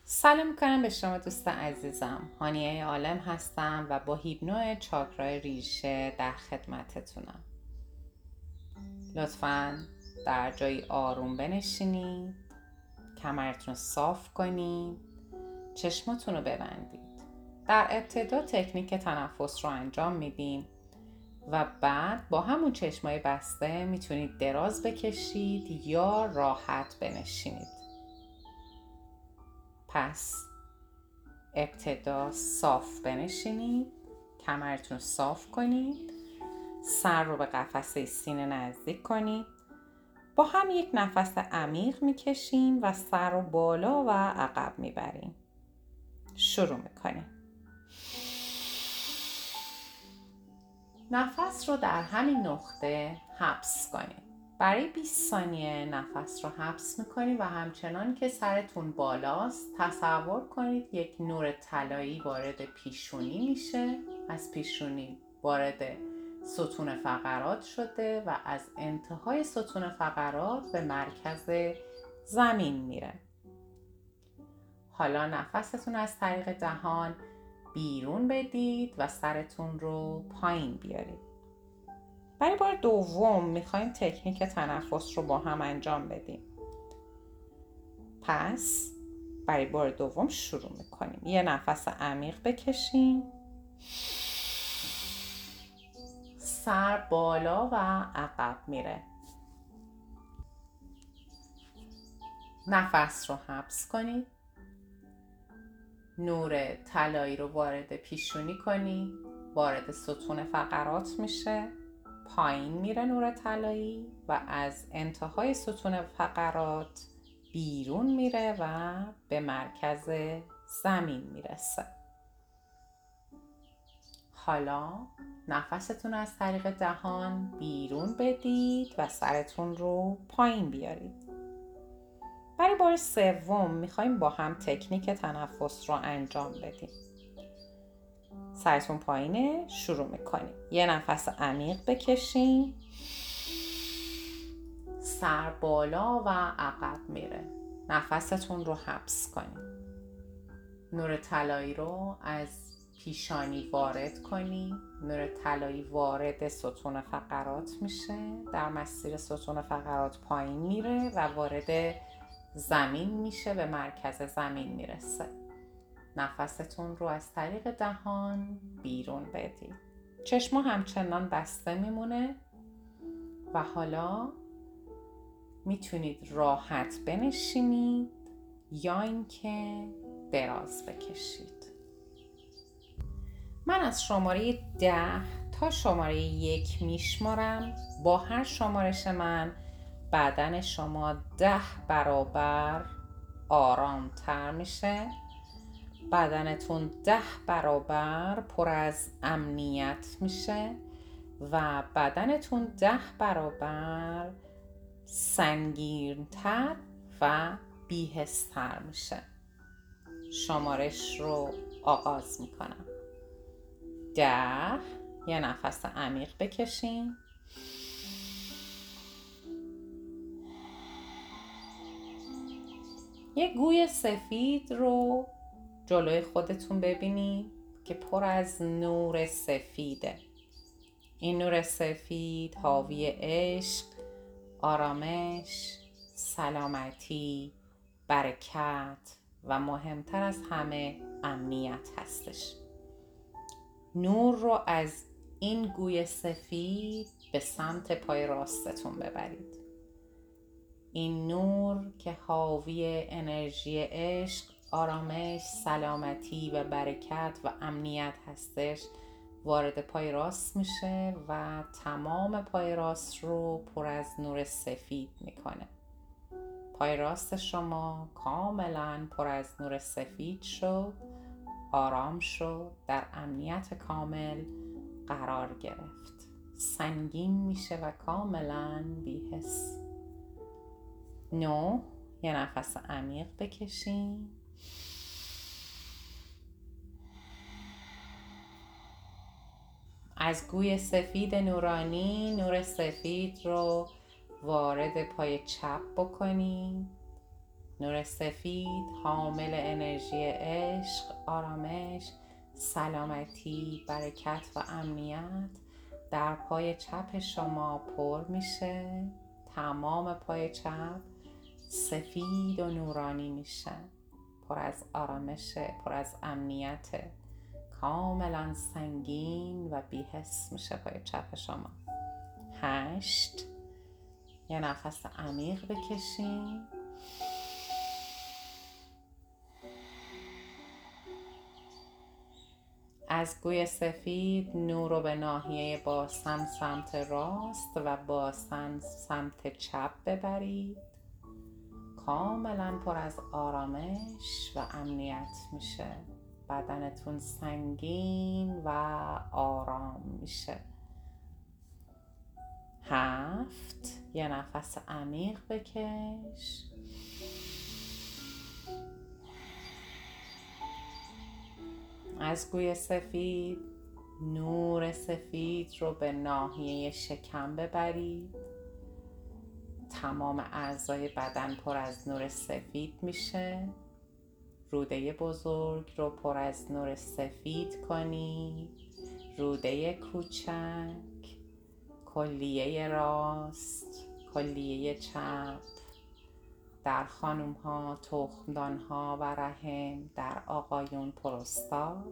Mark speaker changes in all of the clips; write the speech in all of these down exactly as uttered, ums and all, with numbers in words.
Speaker 1: سلام میکنم به شما دوست عزیزم. هانیه عالم هستم و با هیپنو چاکرای ریشه در خدمتتونم. لطفاً در جایی آروم بنشینید، کمرتون رو صاف کنید، چشماتون رو ببندید. در ابتدا تکنیک تنفس رو انجام میدیم و بعد با همون چشمای بسته میتونید دراز بکشید یا راحت بنشینید. پس ابتدا صاف بنشینید، کمرتون رو صاف کنید، سر رو به قفسه سینه نزدیک کنید. با هم یک نفس عمیق میکشیم و سر رو بالا و عقب میبریم. شروع میکنیم. نفس رو در همین نقطه حبس کنید. برای بیست ثانیه نفس رو حبس میکنید و همچنان که سرتون بالاست تصور کنید یک نور طلایی وارد پیشونی میشه، از پیشونی وارد ستون فقرات شده و از انتهای ستون فقرات به مرکز زمین میره. حالا نفستون از طریق دهان بیرون بدید و سرتون رو پایین بیارید. برای بار دوم میخوایم تکنیک تنفس رو با هم انجام بدیم. پس برای بار دوم شروع میکنیم. یه نفس عمیق بکشیم، سر بالا و عقب میره. نفس رو حبس کنید، نور طلایی رو وارد پیشونی کنید، وارد ستون فقرات میشه، پایین میره نور طلایی و از انتهای ستون فقرات بیرون میره و به مرکز زمین میرسه. حالا نفستون از طریق دهان بیرون بدید و سرتون رو پایین بیارید. برای بار سوم میخوایم با هم تکنیک تنفس رو انجام بدیم. سرتون پایینه، شروع میکنیم. یه نفس عمیق بکشیم، سر بالا و عقب میره. نفستون رو حبس کنید. نور طلایی رو از پیشانی وارد کنید. نور طلایی وارد ستون فقرات میشه، در مسیر ستون فقرات پایین میره و وارد زمین میشه، به مرکز زمین میرسه. نفستون رو از طریق دهان بیرون بدید. چشما همچنان بسته میمونه و حالا میتونید راحت بنشینید یا اینکه دراز بکشید. من از شماره ده تا شماره یک میشمارم. با هر شمارش من بدن شما ده برابر آرامتر میشه. بدنتون ده برابر پر از امنیت میشه و بدنتون ده برابر سنگین‌تر و بی‌حس‌تر میشه. شمارش رو آغاز میکنم. ده. یه نفس عمیق بکشین. یه گوی سفید رو جلوی خودتون ببینید که پر از نور سفیده. این نور سفید حاوی عشق، آرامش، سلامتی، برکت و مهمتر از همه امنیت هستش. نور رو از این گوی سفید به سمت پای راستتون ببرید. این نور که حاوی انرژی عشق، آرامش، سلامتی و برکت و امنیت هستش وارد پای راست میشه و تمام پای راست رو پر از نور سفید میکنه. پای راست شما کاملا پر از نور سفید شد، آرام شد، در امنیت کامل قرار گرفت. سنگین میشه و کاملا بی‌حس. نو. یه نفس عمیق بکشین. از گوی سفید نورانی نور سفید رو وارد پای چپ بکنین. نور سفید حامل انرژی عشق، آرامش، سلامتی، برکت و امنیت در پای چپ شما پر میشه. تمام پای چپ سفید و نورانی میشه، پر از آرامشه، پر از امنیت، کاملا سنگین و بی‌حس میشه پای چپ شما. هشت. یه نفس عمیق بکشین. از گوی سفید نور رو به ناحیه باسن سمت راست و باسن سمت چپ ببرید. کاملا پر از آرامش و امنیت میشه. بدنتون سنگین و آرام میشه. هفت. یه نفس عمیق بکش. از گوی سفید نور سفید رو به ناحیه شکم ببرید. تمام اعضای بدن پر از نور سفید میشه. روده بزرگ رو پر از نور سفید کنید. روده کوچک، کلیه راست، کلیه چپ، در خانوم ها تخمدان ها و رحم، در آقایون پروستات،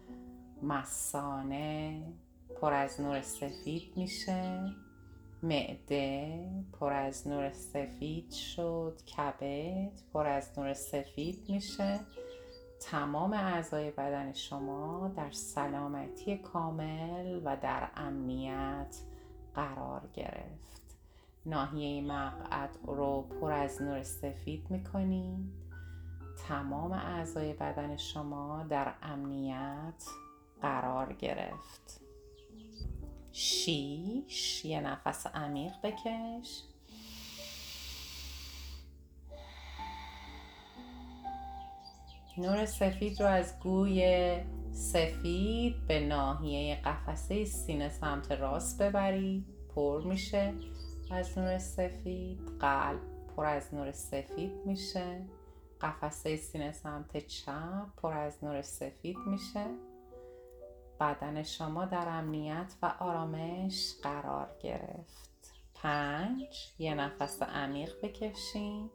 Speaker 1: مثانه پر از نور سفید میشه. معده پر از نور سفید شد. کبد پر از نور سفید میشه. تمام اعضای بدن شما در سلامتی کامل و در امنیت قرار گرفت. ناحیه مقعد رو پر از نور سفید میکنید. تمام اعضای بدن شما در امنیت قرار گرفت. شیش. یه نفس عمیق بکش. نور سفید رو از گوی سفید به ناحیه قفسه سینه سمت راست ببرید. پر میشه از نور سفید. قلب پر از نور سفید میشه. قفسه سینه سمت چپ پر از نور سفید میشه. بدن شما در امنیت و آرامش قرار گرفت. پنج. یه نفس عمیق بکشین.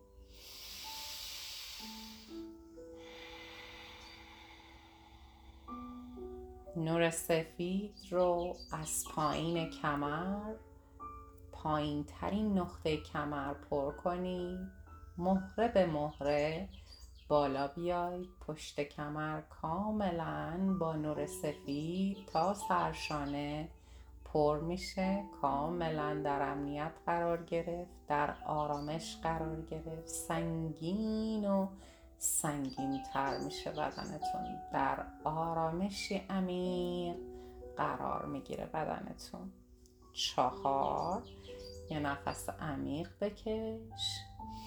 Speaker 1: نور سفید رو از پایین کمر، پایین ترین نقطه کمر پر کنید. مهره به مهره بالا بیاید. پشت کمر کاملا با نور سفید تا سرشانه پر میشه. کاملا در امنیت قرار گرفت. در آرامش قرار گرفت. سنگین و سنگین تر میشه بدنتون. در آرامشی عمیق قرار میگیره بدنتون. چهار. یه نفس عمیق بکش.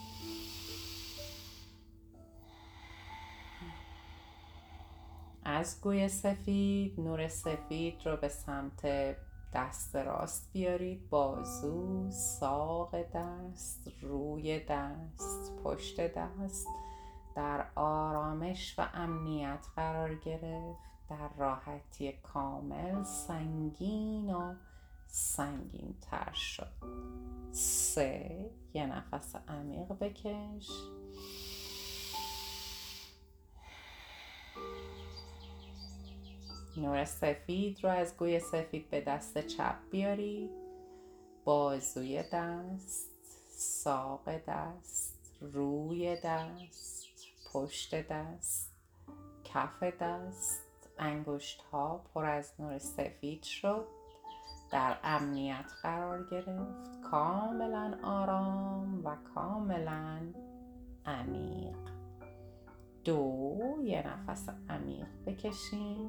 Speaker 1: از گوی سفید نور سفید رو به سمت دست راست بیارید. بازو، ساق دست، روی دست، پشت دست در آرامش و امنیت قرار گرفت. در راحتی کامل سنگین و سنگین تر شد. سه. یه نفس عمیق بکش. نور سفید رو از گوی سفید به دست چپ بیارید. بازوی دست، ساق دست، روی دست، پشت دست، کف دست، انگشت ها پر از نور سفید شد. در امنیت قرار گرفت. کاملا آرام و کاملا عمیق. دو. یه نفس عمیق بکشین.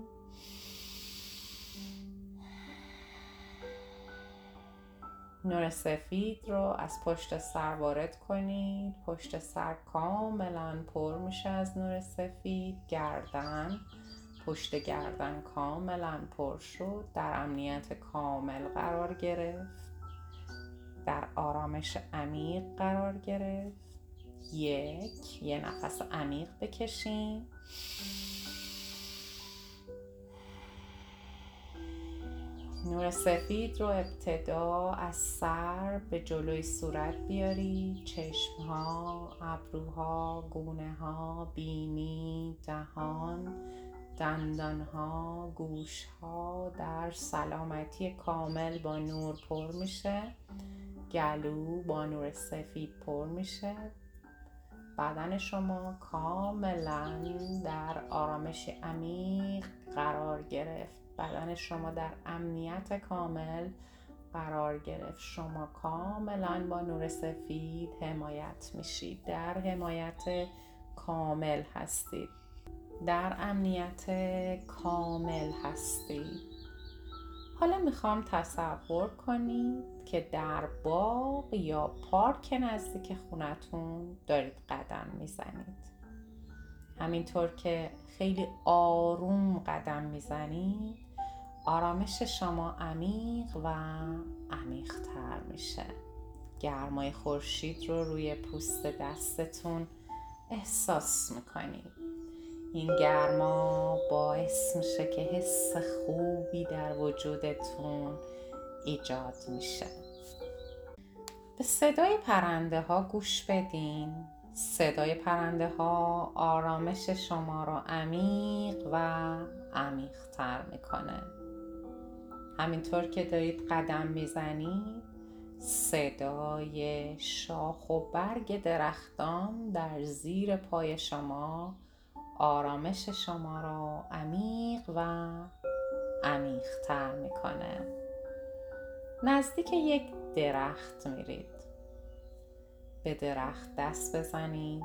Speaker 1: نور سفید رو از پشت سر وارد کنید. پشت سر کاملا پر میشه از نور سفید. گردن، پشت گردن کاملا پر شد. در امنیت کامل قرار گرفت. در آرامش عمیق قرار گرفت. یک، یه نفس عمیق بکشین. نور سفید رو ابتدا از سر به جلوی صورت بیاری، چشمها، ابروها، گونه‌ها، بینی، دهان، دندانها، گوشها در سلامتی کامل با نور پر میشه. گلو با نور سفید پر میشه. بدن شما کاملا در آرامش عمیق قرار گرفت. بدن شما در امنیت کامل قرار گرفت. شما کاملا با نور سفید حمایت میشید. در حمایت کامل هستید. در امنیت کامل هستید. حالا میخوام تصور کنید که در باغ یا پارک نزدیک خونتون دارید قدم میزنید. همینطور که خیلی آروم قدم میزنید، آرامش شما عمیق و عمیق‌تر میشه. گرمای خورشید رو روی پوست دستتون احساس میکنید. این گرما باعث میشه که حس خوبی در وجودتون ایجاد میشه. به صدای پرنده ها گوش بدین. صدای پرنده ها آرامش شما رو عمیق و عمیق تر میکنه. همینطور که دارید قدم میزنید، صدای شاخ و برگ درختان در زیر پای شما آرامش شما رو عمیق و عمیق تر میکنه. نزدیک یک درخت میرید. به درخت دست بزنید.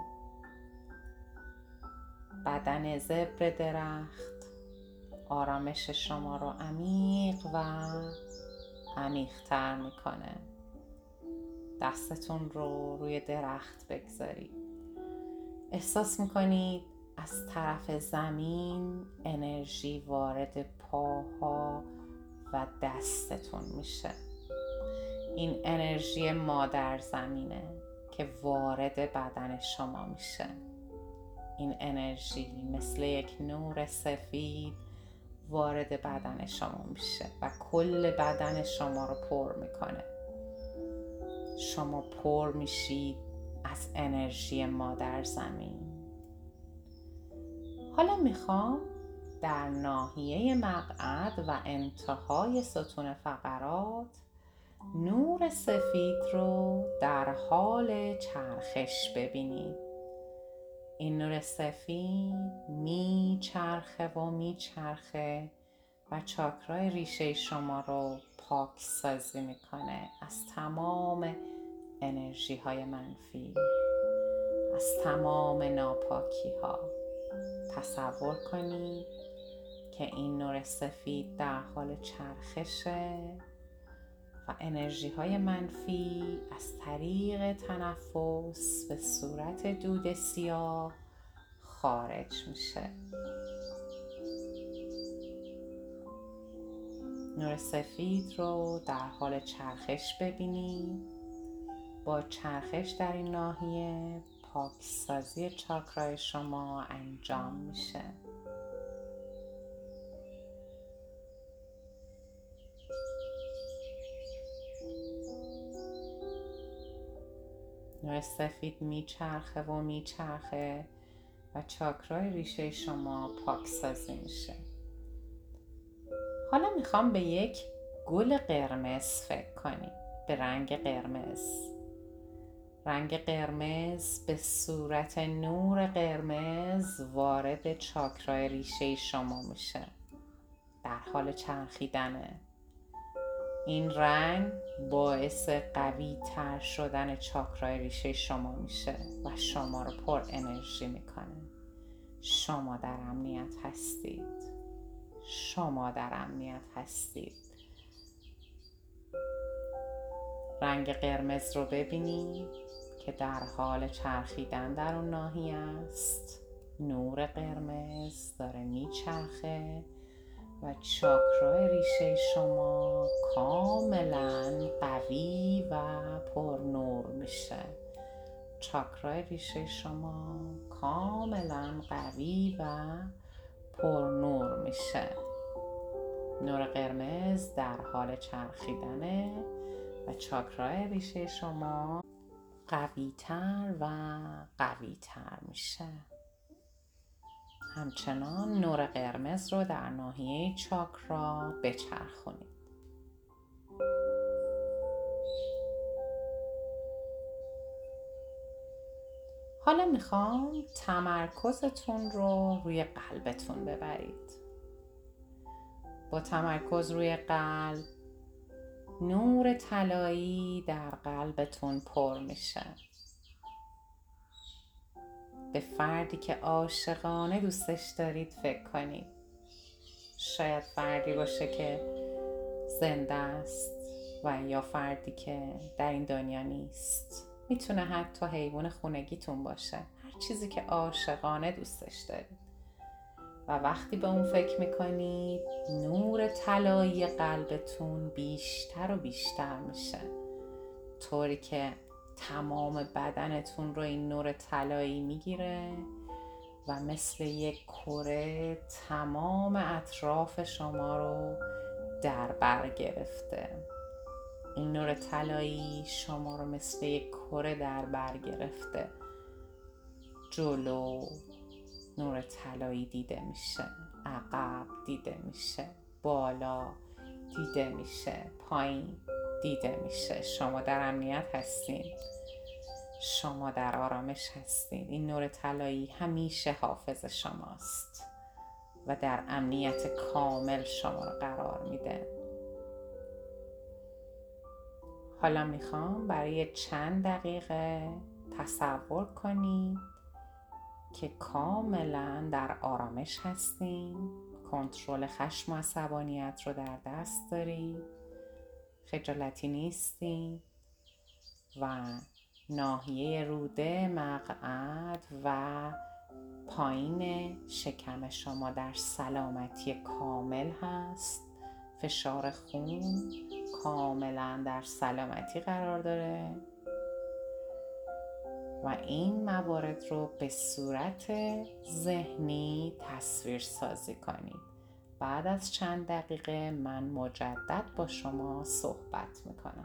Speaker 1: بدن زبر درخت آرامش شما رو عمیق و عمیق تر میکنه. دستتون رو روی درخت بگذارید. احساس میکنید از طرف زمین انرژی وارد پاها و دستتون میشه. این انرژی مادر زمینه که وارد بدن شما میشه. این انرژی مثل یک نور سفید وارد بدن شما میشه و کل بدن شما رو پر میکنه. شما پر میشید از انرژی مادر زمین. حالا میخوام در ناحیه مقعد و انتهای ستون فقرات نور سفید رو در حال چرخش ببینید. این نور سفید میچرخه و میچرخه و چاکرای ریشه شما رو پاک سازی میکنه از تمام انرژی های منفی، از تمام ناپاکی ها. تصور کنید که این نور سفید در حال چرخشه و انرژی های منفی از طریق تنفس به صورت دود سیاه خارج میشه. نور سفید رو در حال چرخش ببینید. با چرخش در این ناحیه پاکسازی چاکرای شما انجام میشه. نور سفید میچرخه و میچرخه و چاکرای ریشه شما پاکسازی میشه. حالا میخوام به یک گل قرمز فکر کنید، به رنگ قرمز. رنگ قرمز به صورت نور قرمز وارد چاکرای ریشه شما میشه. در حال چرخیدنه. این رنگ باعث قوی تر شدن چاکرای ریشه شما میشه و شما رو پر انرژی میکنه. شما در امنیت هستید. شما در امنیت هستید. رنگ قرمز رو ببینید که در حال چرخیدن در اون ناحیه است. نور قرمز داره میچرخه و چاکرای ریشه شما کاملا قوی و پر نور میشه چاکرای ریشه شما کاملا قوی و پر نور میشه. نور قرمز در حال چرخیدنه و چاکرای ریشه شما قوی تر و قوی تر میشه. همچنان نور قرمز رو در ناحیه چاکرا بچرخونید. حالا میخوام تمرکزتون رو روی قلبتون ببرید. با تمرکز روی قلب نور طلایی در قلبتون پر میشه. به فردی که عاشقانه دوستش دارید فکر کنید. شاید فردی باشه که زنده است و یا فردی که در این دنیا نیست. میتونه حتی حیوان خونگیتون باشه. هر چیزی که عاشقانه دوستش دارید. و وقتی به اون فکر میکنید نور طلایی قلبتون بیشتر و بیشتر میشه، طوری که تمام بدنتون رو این نور طلایی میگیره و مثل یک کره تمام اطراف شما رو در بر گرفته. این نور طلایی شما رو مثل یک کره در بر گرفته. جلو نور طلایی دیده میشه، عقب دیده میشه، بالا دیده میشه، پایین دیده میشه. شما در امنیت هستین، شما در آرامش هستین. این نور طلایی همیشه حافظ شماست و در امنیت کامل شما رو قرار میده. حالا میخوام برای چند دقیقه تصور کنید که کاملا در آرامش هستین، کنترل خشم و عصبانیت رو در دست دارید، خجالتی نیستین و ناحیه روده، مقعد و پایین شکم شما در سلامتی کامل هست. فشار خون کاملا در سلامتی قرار داره و این موارد رو به صورت ذهنی تصویر سازی کنید. بعد از چند دقیقه من مجدد با شما صحبت میکنم.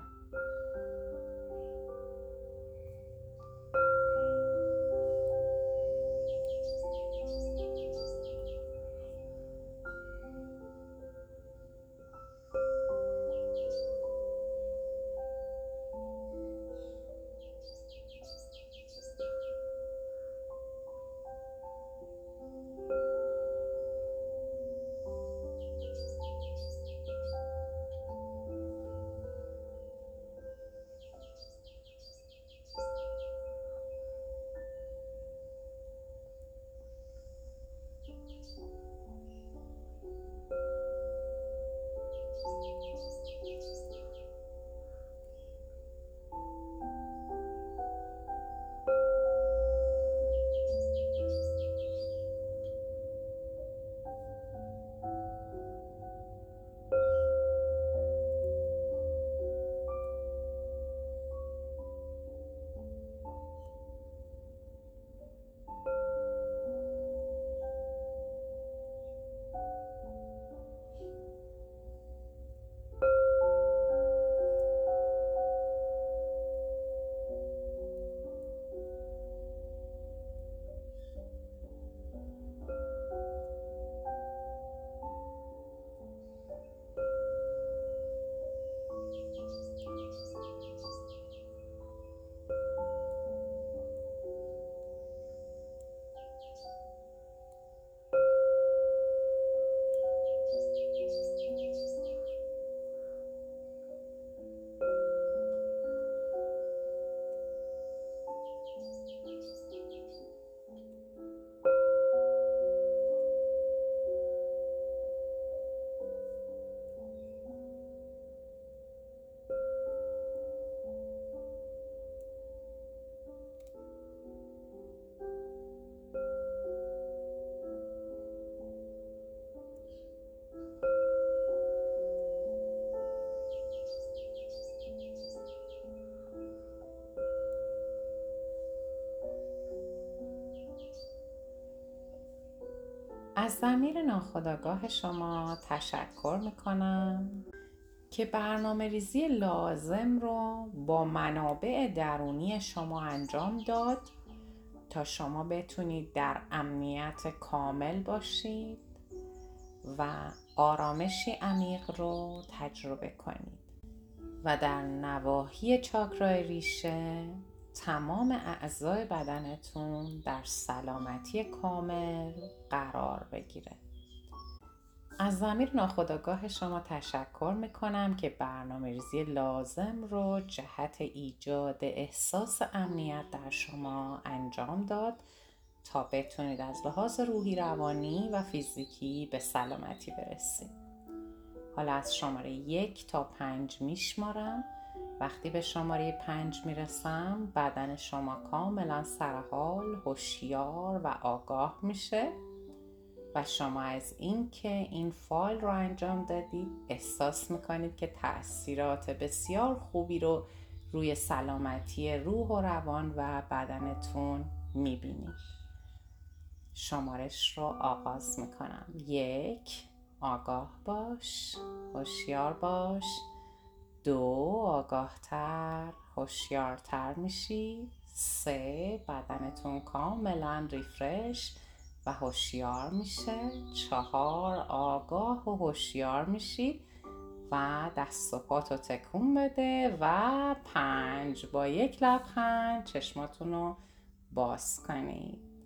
Speaker 1: از ضمیر ناخودآگاه شما تشکر میکنم که برنامه ریزی لازم رو با منابع درونی شما انجام داد تا شما بتونید در امنیت کامل باشید و آرامشی عمیق رو تجربه کنید و در نواحی چاکرای ریشه تمام اعضای بدنتون در سلامتی کامل قرار بگیره. از ضمیر ناخودآگاه شما تشکر میکنم که برنامه ریزی لازم رو جهت ایجاد احساس امنیت در شما انجام داد تا بتونید از لحاظ روحی، روانی و فیزیکی به سلامتی برسید. حالا از شماره یک تا پنج میشمارم. وقتی به شماره پنج میرسم بدن شما کاملا سرحال، هوشیار و آگاه میشه و شما از این که این فایل رو انجام دادید احساس میکنید که تأثیرات بسیار خوبی رو روی سلامتی روح و روان و بدنتون میبینید. شمارش رو آغاز میکنم. یک، آگاه باش، هوشیار باش. دو، آگاهتر، هوشیارتر میشی. سه، بدنتون کاملا ریفرش و هوشیار میشه. چهار، آگاه و هوشیار میشید و دست و پاتو تکون بده. و پنج، با یک لبخند چشماتون رو باز کنید.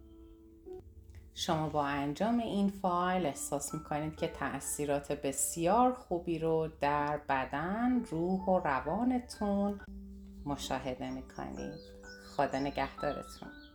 Speaker 1: شما با انجام این فایل احساس میکنید که تأثیرات بسیار خوبی رو در بدن، روح و روانتون مشاهده میکنید. خدا نگهدارتون.